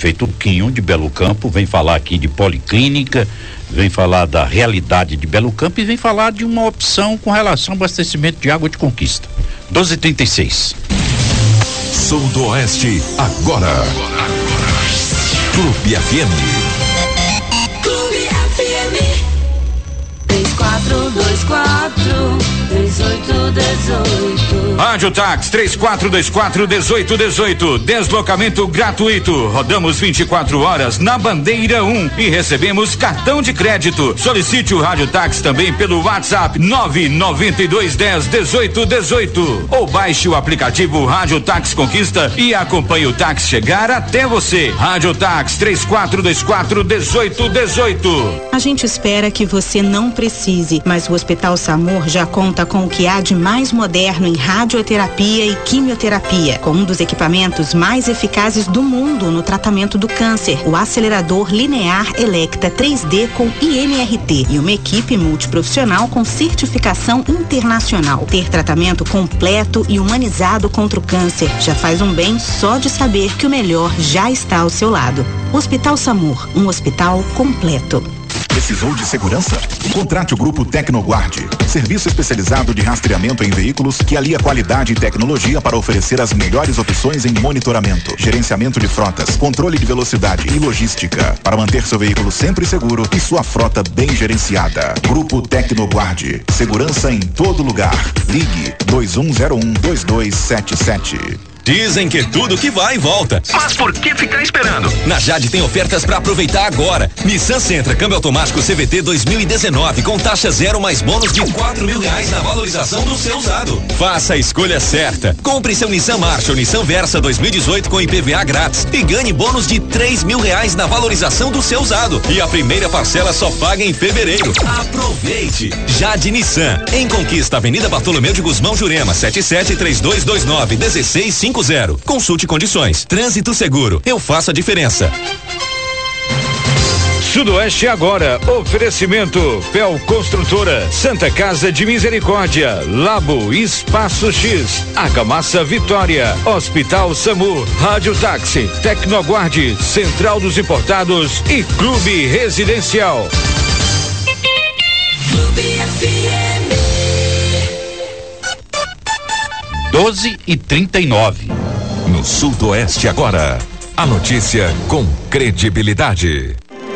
prefeito Quinho de Belo Campo vem falar aqui de policlínica, vem falar da realidade de Belo Campo e vem falar de uma opção com relação ao abastecimento de água de Conquista. 12h36. Sudoeste agora. Clube FM. Clube FM 3424-3818. Rádio Táxi 3424-1818. Deslocamento gratuito. Rodamos 24 horas na Bandeira 1 e recebemos cartão de crédito. Solicite o Rádio Táxi também pelo WhatsApp 992101818 ou baixe o aplicativo Rádio Táxi Conquista e acompanhe o táxi chegar até você. Rádio Táxi 3424-1818. A gente espera que você não precise, mas o Hospital SAMUR já conta com o que há de mais moderno em radioterapia e quimioterapia, com um dos equipamentos mais eficazes do mundo no tratamento do câncer, o acelerador linear Electa 3D com IMRT e uma equipe multiprofissional com certificação internacional. Ter tratamento completo e humanizado contra o câncer já faz um bem só de saber que o melhor já está ao seu lado. Hospital SAMUR, um hospital completo. Precisou de segurança? Contrate o Grupo Tecnoguard, serviço especializado de rastreamento em veículos que alia qualidade e tecnologia para oferecer as melhores opções em monitoramento, gerenciamento de frotas, controle de velocidade e logística, para manter seu veículo sempre seguro e sua frota bem gerenciada. Grupo Tecnoguard, segurança em todo lugar. Ligue 2101-2277. Dizem que tudo que vai volta. Mas por que ficar esperando? Na Jade tem ofertas para aproveitar agora. Nissan Sentra, câmbio automático CVT 2019 com taxa zero mais bônus de R$4.000 na valorização do seu usado. Faça a escolha certa. Compre seu Nissan March ou Nissan Versa 2018 com IPVA grátis e ganhe bônus de R$3.000 na valorização do seu usado. E a primeira parcela só paga em fevereiro. Aproveite. Jade Nissan, em Conquista, Avenida Bartolomeu de Guzmão Jurema, 773229-1650. Consulte condições. Trânsito seguro. Eu faço a diferença. Sudoeste agora. Oferecimento Pel Construtora, Santa Casa de Misericórdia, Labo, Espaço X, Argamassa Vitória, Hospital SAMUR, Rádio Táxi, Tecnoguard, Central dos Importados e Clube Residencial. Clube FM 12h39. No Sudoeste agora, a notícia com credibilidade.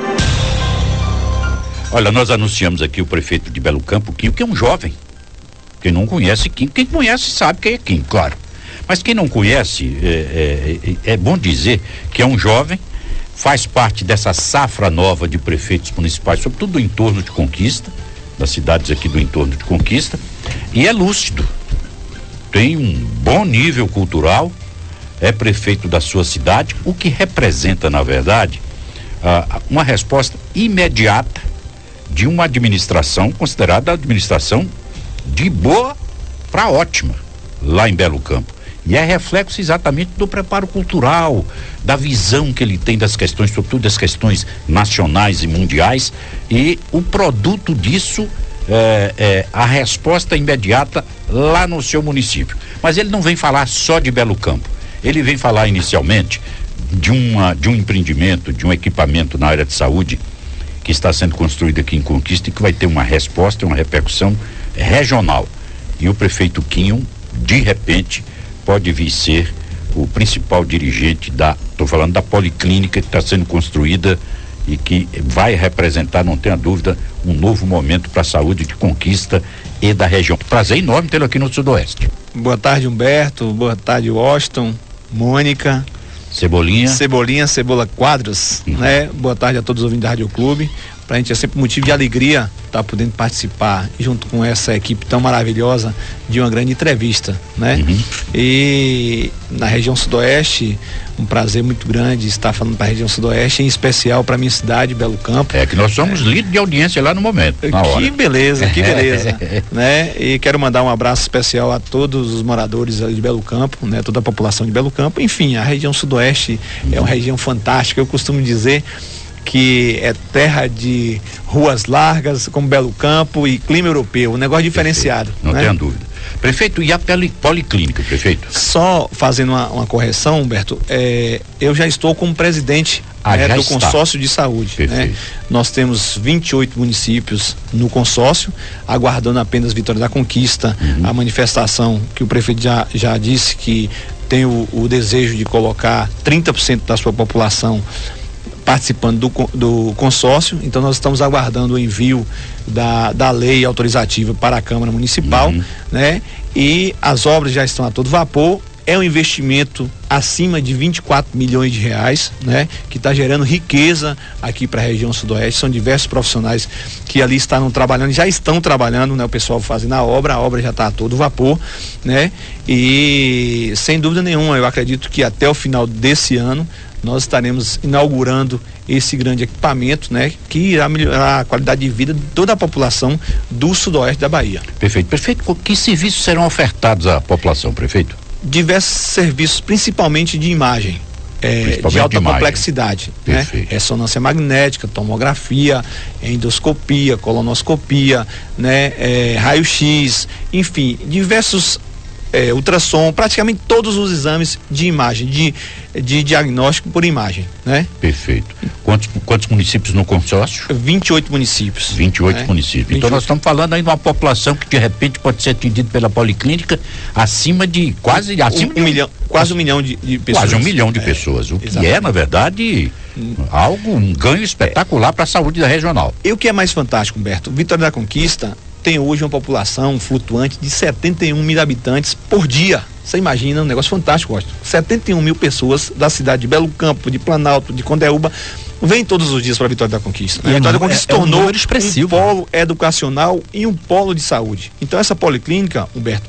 Olha, nós anunciamos aqui o prefeito de Belo Campo, Quinho, que é um jovem. Quem não conhece Quinho, quem conhece sabe quem é Quinho, claro. Mas quem não conhece, é bom dizer que é um jovem, faz parte dessa safra nova de prefeitos municipais, sobretudo do entorno de Conquista, das cidades aqui do entorno de Conquista, e é lúcido. Tem um bom nível cultural, é prefeito da sua cidade, o que representa, na verdade, uma resposta imediata de uma administração considerada a administração de boa para ótima, lá em Belo Campo. E é reflexo exatamente do preparo cultural, da visão que ele tem das questões, sobretudo das questões nacionais e mundiais, e o produto disso a resposta imediata lá no seu município. Mas ele não vem falar só de Belo Campo, ele vem falar inicialmente de um empreendimento, de um equipamento na área de saúde que está sendo construído aqui em Conquista e que vai ter uma resposta, uma repercussão regional. E o prefeito Quinho, de repente, pode vir ser o principal dirigente estou falando da policlínica que está sendo construída e que vai representar, não tenha dúvida, um novo momento para a saúde de Conquista e da região. Prazer enorme tê-lo aqui no Sudoeste. Boa tarde, Humberto. Boa tarde, Washington, Mônica. Cebola Quadros, né? Boa tarde a todos os ouvintes da Rádio Clube. Pra gente é sempre motivo de alegria estar podendo participar junto com essa equipe tão maravilhosa de uma grande entrevista, né? E na região Sudoeste, um prazer muito grande estar falando para a região Sudoeste, em especial para minha cidade, Belo Campo. É que nós somos líder de audiência lá no momento, na hora. Que beleza, né? E quero mandar um abraço especial a todos os moradores de Belo Campo, né? Toda a população de Belo Campo. Enfim, a região Sudoeste é uma região fantástica. Eu costumo dizer que é terra de ruas largas, como Belo Campo, e clima europeu, um negócio diferenciado. Não tenha dúvida. Prefeito, e a policlínica, prefeito? Só fazendo uma correção, Humberto, eu já estou como presidente do consórcio de saúde, né? Nós temos 28 municípios no consórcio, aguardando apenas Vitória da Conquista, a manifestação que o prefeito já disse que tem o desejo de colocar 30% da sua população participando do consórcio. Então nós estamos aguardando o envio da lei autorizativa para a Câmara Municipal, né? E as obras já estão a todo vapor. É um investimento acima de 24 milhões de reais, né? Que está gerando riqueza aqui para a região sudoeste. São diversos profissionais que ali já estão trabalhando, né? O pessoal fazendo a obra já está a todo vapor, né? E sem dúvida nenhuma, eu acredito que até o final desse ano nós estaremos inaugurando esse grande equipamento, né? Que irá melhorar a qualidade de vida de toda a população do sudoeste da Bahia. Perfeito. Prefeito, que serviços serão ofertados à população, prefeito? Diversos serviços, principalmente de imagem, de alta complexidade, né? Ressonância magnética, tomografia, endoscopia, colonoscopia, né? Raio-X, enfim, diversos ultrassom, praticamente todos os exames de imagem, de diagnóstico por imagem, né? Perfeito. Quantos municípios no consórcio? 28 municípios. 28 municípios. 28. Então nós estamos falando aí de uma população que de repente pode ser atendida pela policlínica acima de quase um milhão de pessoas. Quase 1 milhão de pessoas, o que é, na verdade, um ganho espetacular para a saúde da regional. E o que é mais fantástico, Humberto? Vitória da Conquista tem hoje uma população flutuante de 71 mil habitantes por dia. Você imagina, um negócio fantástico, Washington. 71 mil pessoas da cidade de Belo Campo, de Planalto, de Condeúba, vêm todos os dias para a Vitória da Conquista. A Vitória da Conquista se tornou um polo educacional e um polo de saúde. Então essa policlínica, Humberto,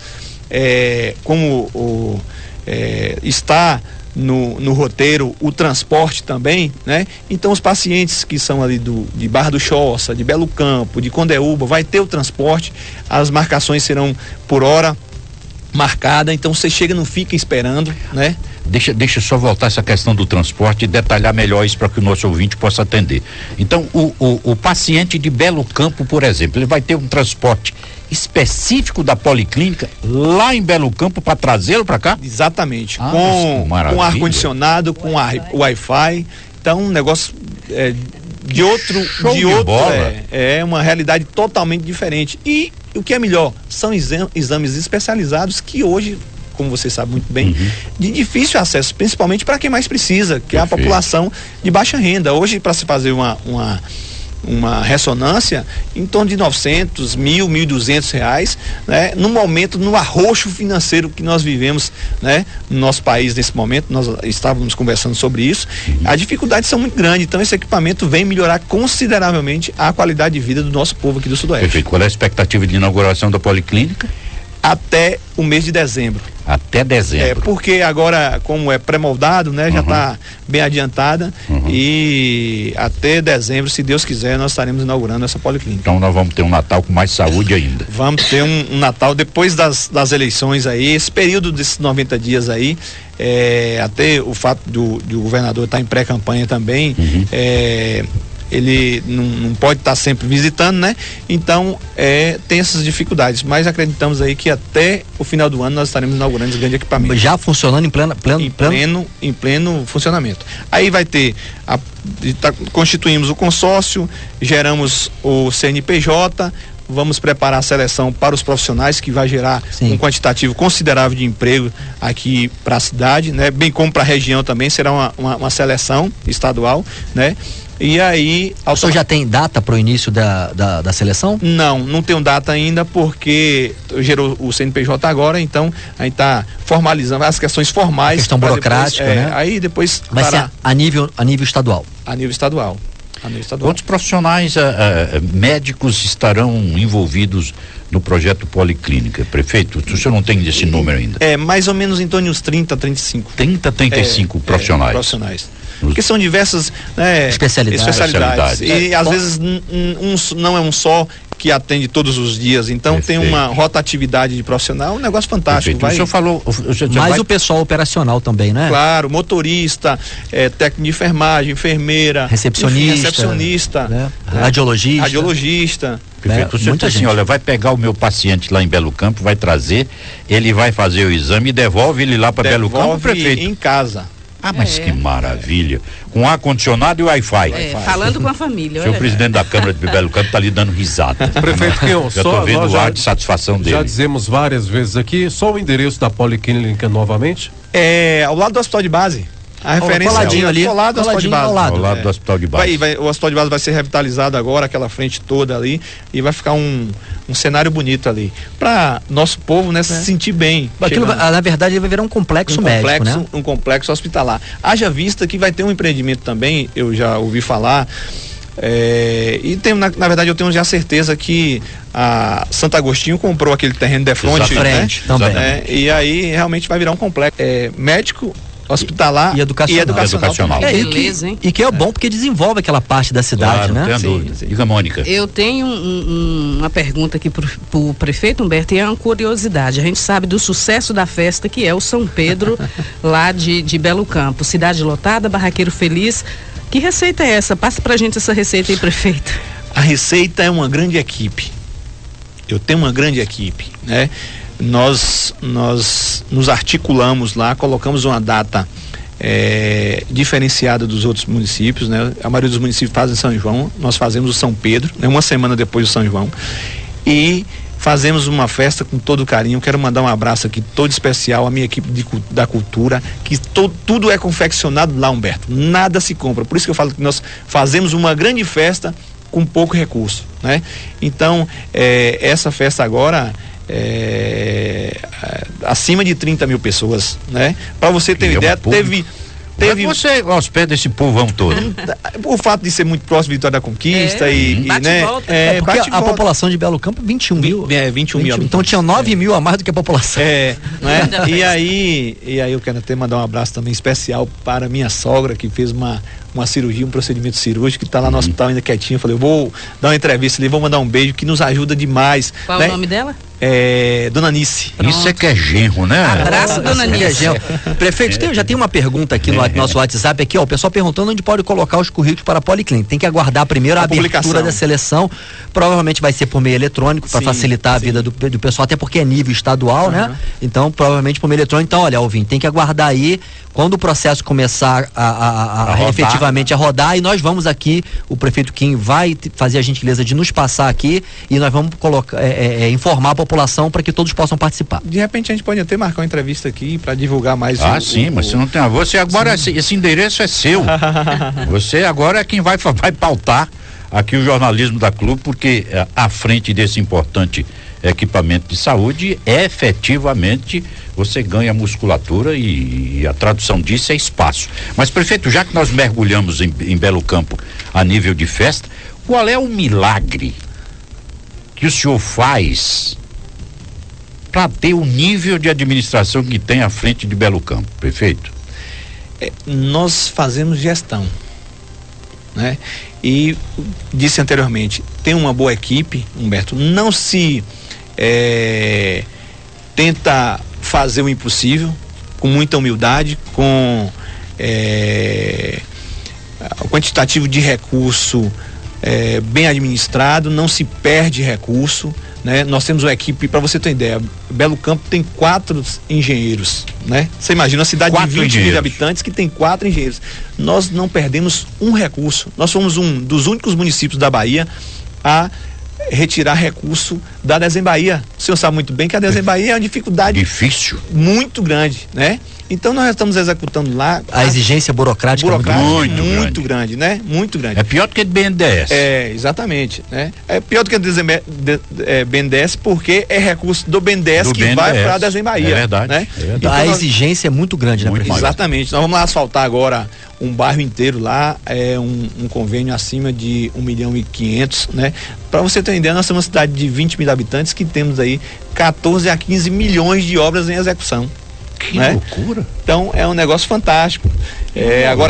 está no roteiro o transporte também, né? Então os pacientes que são ali de Barra do Choça, de Belo Campo, de Condeúba, vai ter o transporte, as marcações serão por hora marcada, então você chega, não fica esperando, né? Deixa só voltar essa questão do transporte e detalhar melhor isso para que o nosso ouvinte possa atender. Então, o paciente de Belo Campo, por exemplo, ele vai ter um transporte específico da policlínica lá em Belo Campo para trazê-lo para cá? Exatamente, com ar-condicionado, com Wi-Fi. Então, um negócio de outro é uma realidade totalmente diferente. E o que é melhor, são exames especializados que hoje, como você sabe muito bem, de difícil acesso, principalmente para quem mais precisa, que é a população de baixa renda. Hoje, para se fazer uma ressonância em torno de 900, 1.200 reais, né? No momento, no arroxo financeiro que nós vivemos, né? No nosso país nesse momento, nós estávamos conversando sobre isso, as dificuldades são muito grandes, então esse equipamento vem melhorar consideravelmente a qualidade de vida do nosso povo aqui do Sudoeste. Perfeito. Qual é a expectativa de inauguração da policlínica? Até o mês de dezembro. Até dezembro. Porque agora, como é pré-moldado, né? Já está bem adiantada e até dezembro, se Deus quiser, nós estaremos inaugurando essa policlínica. Então nós vamos ter um Natal com mais saúde ainda. Vamos ter um Natal depois das eleições aí, esse período desses 90 dias aí, até o fato do governador estar em pré-campanha também, ele não pode estar sempre visitando, né? Então, tem essas dificuldades, mas acreditamos aí que até o final do ano nós estaremos inaugurando esse grande equipamento. Já funcionando em pleno funcionamento. Aí vai ter, constituímos o consórcio, geramos o CNPJ, vamos preparar a seleção para os profissionais, que vai gerar um quantitativo considerável de emprego aqui para a cidade, né? Bem como para a região também, será uma seleção estadual, né? E aí... O senhor já tem data para o início da seleção? Não tenho data ainda, porque gerou o CNPJ agora, então a gente está formalizando as questões formais. Questão burocrática, né? Aí depois... Vai ser a nível estadual? A nível estadual. Quantos profissionais médicos estarão envolvidos no projeto Policlínica, prefeito? O senhor não tem esse número ainda? Mais ou menos em torno de uns 30, 35. 35 profissionais. Porque são diversas, né, especialidades. E às vezes não é um só, que atende todos os dias, então tem uma rotatividade de profissional, um negócio fantástico. O senhor falou, mas o pessoal operacional também, né? Claro, motorista, técnico de enfermagem, enfermeira, recepcionista, né? Radiologista. Prefeito, você diz assim, olha, vai pegar o meu paciente lá em Belo Campo, vai trazer, ele vai fazer o exame e devolve ele lá para Belo Campo, prefeito? Em casa. Ah, mas que maravilha. Com ar-condicionado e Wi-Fi. Falando com a família. O senhor presidente da Câmara de Belo Campo está ali dando risada. Prefeito, eu estou vendo o ar de satisfação dele. Já dizemos várias vezes aqui, só o endereço da Policlínica novamente? Ao lado do Hospital de Base. A referência coladinho ali. Ao lado do Hospital de Base. Ao lado do Hospital de Base. O Hospital de Base vai ser revitalizado agora, aquela frente toda ali, e vai ficar um cenário bonito ali. Para nosso povo, né, se sentir bem. Aquilo, na verdade, ele vai virar um complexo médico, né? Um complexo hospitalar. Haja vista que vai ter um empreendimento também, eu já ouvi falar, e tenho, na verdade, eu tenho já certeza que a Santo Agostinho comprou aquele terreno de frente, né? Também. E aí realmente vai virar um complexo médico, hospitalar e educacional. Beleza, hein? E que é bom porque desenvolve aquela parte da cidade, né? Não tem dúvida. Diga, Mônica. Eu tenho uma pergunta aqui pro prefeito Humberto, e é uma curiosidade. A gente sabe do sucesso da festa que é o São Pedro lá de Belo Campo. Cidade lotada, barraqueiro feliz. Que receita é essa? Passa pra gente essa receita aí, prefeito. A receita é uma grande equipe. Eu tenho uma grande equipe, né? Nós nos articulamos lá, colocamos uma data diferenciada dos outros municípios, né? A maioria dos municípios fazem São João, nós fazemos o São Pedro, né? Uma semana depois do São João, e fazemos uma festa com todo carinho. Quero mandar um abraço aqui todo especial à minha equipe da cultura, que tudo é confeccionado lá, Humberto, nada se compra, por isso que eu falo que nós fazemos uma grande festa com pouco recurso, né? Então, essa festa agora acima de 30 mil pessoas, né? Para você ter uma ideia, teve você hospeda esse povão todo. O fato de ser muito próximo de Vitória da Conquista né? Porque a população de Belo Campo 21 mil. 21 mil. Então tinha 9 mil a mais do que a população. Né? E aí eu quero até mandar um abraço também especial para minha sogra, que fez uma cirurgia, um procedimento cirúrgico, que está lá no hospital ainda quietinho. Eu falei, eu vou dar uma entrevista ali, vou mandar um beijo, que nos ajuda demais. Qual é o nome dela? Dona Nice. Pronto. Isso é que é genro, né? Abraço, Dona Nice. Prefeito, já tem uma pergunta aqui no nosso WhatsApp aqui, o pessoal perguntando onde pode colocar os currículos para a Policlínica. Tem que aguardar primeiro a abertura da seleção, provavelmente vai ser por meio eletrônico, para facilitar a vida do pessoal, até porque é nível estadual, né? Então, provavelmente por meio eletrônico. Então, olha, Alvin, tem que aguardar aí, quando o processo começar a efetivamente a rodar, e nós vamos aqui, o prefeito Kim vai fazer a gentileza de nos passar aqui, e nós vamos colocar, informar a população para que todos possam participar. De repente a gente pode até marcar uma entrevista aqui para divulgar mais. Sim, mas você não tem. Você agora, esse endereço é seu. Você agora é quem vai pautar aqui o jornalismo da Clube, porque à frente desse importante equipamento de saúde, efetivamente você ganha musculatura, e a tradução disso é espaço. Mas, prefeito, já que nós mergulhamos em Belo Campo a nível de festa, qual é o milagre que o senhor faz para ter o nível de administração que tem à frente de Belo Campo, prefeito? Nós fazemos gestão, né? E disse anteriormente, tem uma boa equipe, Humberto, não se tenta fazer o impossível, com muita humildade, com quantitativo de recurso bem administrado, não se perde recurso, né? Nós temos uma equipe, para você ter ideia, Belo Campo tem 4 engenheiros, né? Você imagina uma cidade de 20 mil habitantes que tem 4 engenheiros. Nós não perdemos um recurso. Nós fomos um dos únicos municípios da Bahia a retirar recurso da Dezembahia. O senhor sabe muito bem que a Dezembahia é uma dificuldade difícil, muito grande, né? Então nós estamos executando lá. A exigência burocrática é muito grande, né? Muito grande. É pior do que a BNDES. Exatamente, né? É pior do que a BNDES, porque é recurso do BNDES que vai para a Dezembahia. É verdade. Né? Então, a exigência é muito grande, né? Exatamente. Nós vamos asfaltar agora um bairro inteiro lá, um convênio acima de 1.500.000, né? Para você ter uma ideia, nós somos uma cidade de 20 mil habitantes que temos aí 14 a 15 milhões de obras em execução. Que loucura. Então é um negócio fantástico. Agora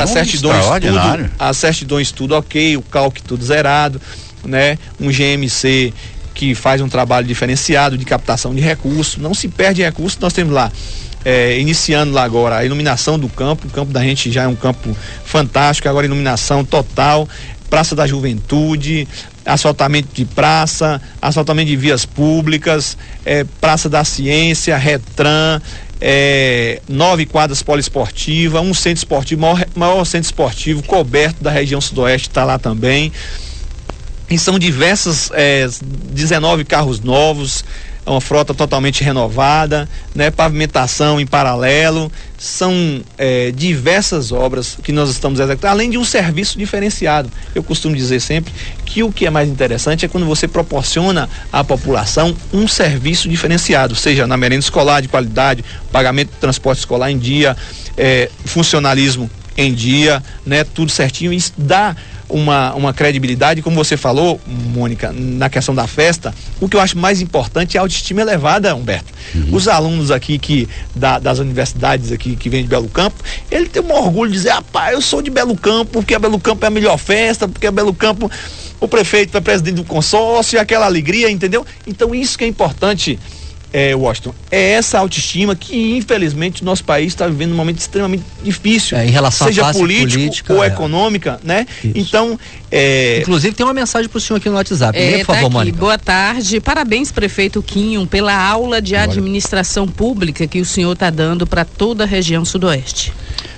a certidão estudo ok, o CALC tudo zerado, né? Um GMC que faz um trabalho diferenciado de captação de recursos. Não se perde recursos. Nós temos lá, iniciando lá agora a iluminação do campo. O campo da gente já é um campo fantástico, agora iluminação total, Praça da Juventude, asfaltamento de praça, asfaltamento de vias públicas, Praça da Ciência, Retran, 9 quadras poliesportivas, um centro esportivo, maior centro esportivo coberto da região sudoeste está lá também. E são diversas, 19 carros novos, uma frota totalmente renovada, né? Pavimentação em paralelo, são diversas obras que nós estamos executando, além de um serviço diferenciado. Eu costumo dizer sempre que o que é mais interessante é quando você proporciona à população um serviço diferenciado, seja na merenda escolar de qualidade, pagamento de transporte escolar em dia, funcionalismo em dia, né? Tudo certinho. Isso dá uma credibilidade, como você falou, Mônica, na questão da festa. O que eu acho mais importante é a autoestima elevada, Humberto. Os alunos aqui das universidades aqui que vêm de Belo Campo, ele tem um orgulho de dizer: rapaz, eu sou de Belo Campo, porque a Belo Campo é a melhor festa, porque a Belo Campo, o prefeito é presidente do consórcio, aquela alegria, entendeu? Então isso que é importante, Washington, é essa autoestima que infelizmente o nosso país está vivendo um momento extremamente difícil, em relação seja à classe política ou econômica, né? Isso. Então, inclusive tem uma mensagem para o senhor aqui no WhatsApp, por favor, tá aqui. Mônica. Boa tarde, parabéns, prefeito Quinho, pela aula de administração pública que o senhor está dando para toda a região sudoeste.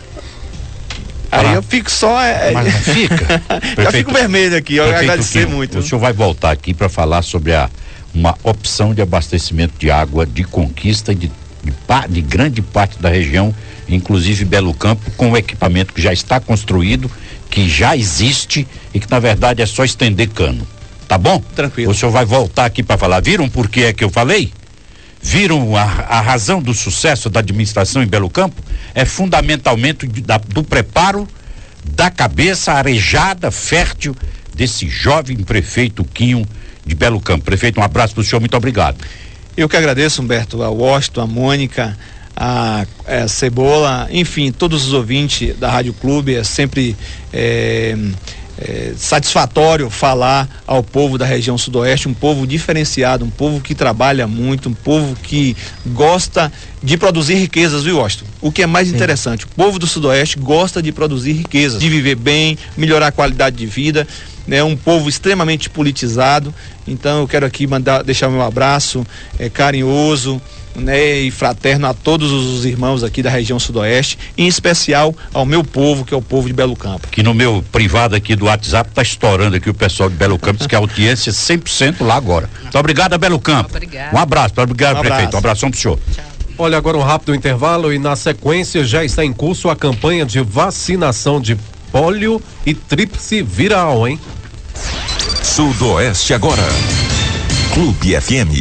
Aí eu fico só. Mas fica. Já fico vermelho aqui, eu agradecer muito. O senhor vai voltar aqui para falar sobre uma opção de abastecimento de água de conquista de grande parte da região, inclusive Belo Campo, com o equipamento que já está construído, que já existe e que na verdade é só estender cano. Tá bom? Tranquilo. O senhor vai voltar aqui para falar. Viram por que é que eu falei? Viram a razão do sucesso da administração em Belo Campo? É fundamentalmente do preparo da cabeça arejada, fértil desse jovem prefeito Quinho de Belo Campo. Prefeito, um abraço para o senhor, muito obrigado. Eu que agradeço, Humberto, a Washington, a Mônica, a Cebola, enfim, todos os ouvintes da Rádio Clube. É sempre satisfatório falar ao povo da região sudoeste, um povo diferenciado, um povo que trabalha muito, um povo que gosta de produzir riquezas, viu, Washington? O que é mais interessante, o povo do sudoeste gosta de produzir riquezas, de viver bem, melhorar a qualidade de vida, né? Um povo extremamente politizado. Então eu quero aqui deixar meu abraço carinhoso, né, e fraterno a todos os irmãos aqui da região sudoeste, em especial ao meu povo, que é o povo de Belo Campo. Que no meu privado aqui do WhatsApp tá estourando aqui o pessoal de Belo Campo, diz que a audiência é 100% lá agora. Muito obrigado, Belo Campo. Obrigado. Um abraço, obrigado, prefeito. Um abração pro senhor. Tchau. Olha, agora um rápido intervalo e na sequência já está em curso a campanha de vacinação de pólio e tríplice viral, hein? Sudoeste agora. Clube FM.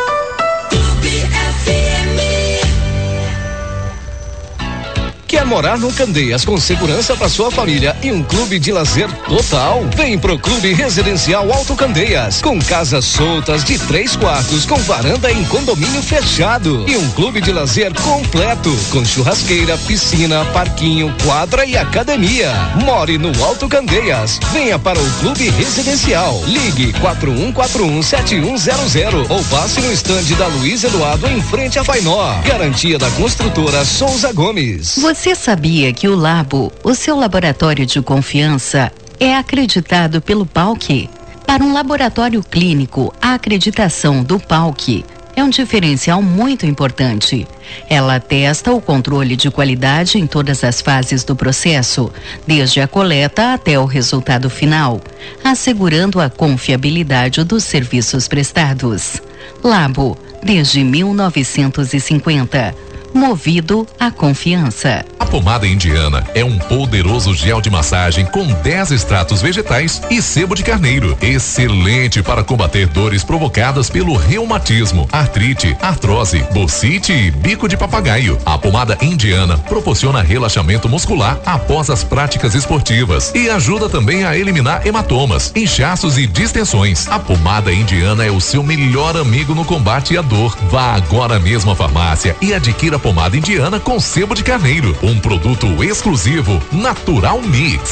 Quer morar no Candeias com segurança para sua família e um clube de lazer total? Vem pro Clube Residencial Alto Candeias, com casas soltas de 3 quartos, com varanda em condomínio fechado e um clube de lazer completo, com churrasqueira, piscina, parquinho, quadra e academia. More no Alto Candeias. Venha para o Clube Residencial. Ligue 4141-7100 ou passe no estande da Luiz Eduardo em frente a Fainó. Garantia da construtora Souza Gomes. Você sabia que o Labo, o seu laboratório de confiança, é acreditado pelo PALC? Para um laboratório clínico, a acreditação do PALC é um diferencial muito importante. Ela atesta o controle de qualidade em todas as fases do processo, desde a coleta até o resultado final, assegurando a confiabilidade dos serviços prestados. Labo, desde 1950. Movido à confiança. A pomada indiana é um poderoso gel de massagem com 10 extratos vegetais e sebo de carneiro. Excelente para combater dores provocadas pelo reumatismo, artrite, artrose, bursite e bico de papagaio. A pomada indiana proporciona relaxamento muscular após as práticas esportivas e ajuda também a eliminar hematomas, inchaços e distensões. A pomada indiana é o seu melhor amigo no combate à dor. Vá agora mesmo à farmácia e adquira pomada indiana com sebo de carneiro, um produto exclusivo Natural Mix.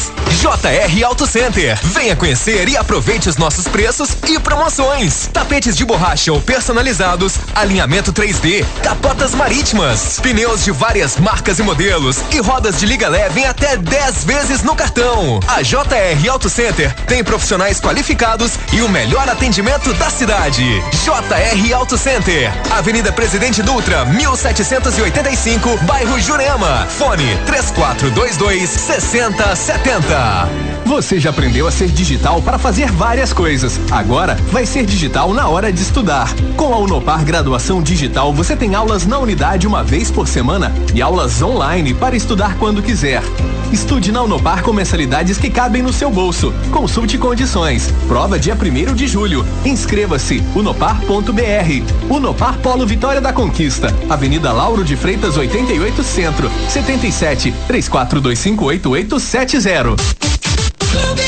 JR Auto Center. Venha conhecer e aproveite os nossos preços e promoções. Tapetes de borracha ou personalizados, alinhamento 3D, capotas marítimas, pneus de várias marcas e modelos e rodas de liga leve em até 10 vezes no cartão. A JR Auto Center tem profissionais qualificados e o melhor atendimento da cidade. JR Auto Center, Avenida Presidente Dutra, 1785, bairro Jurema. Fone 3422-6070. Você já aprendeu a ser digital para fazer várias coisas. Agora vai ser digital na hora de estudar. Com a Unopar Graduação Digital, você tem aulas na unidade uma vez por semana e aulas online para estudar quando quiser. Estude na Unopar com mensalidades que cabem no seu bolso. Consulte condições. Prova dia 1º de julho. Inscreva-se unopar.br. Unopar Polo Vitória da Conquista. Avenida Lauro de Freitas 88 Centro. 77 34258870.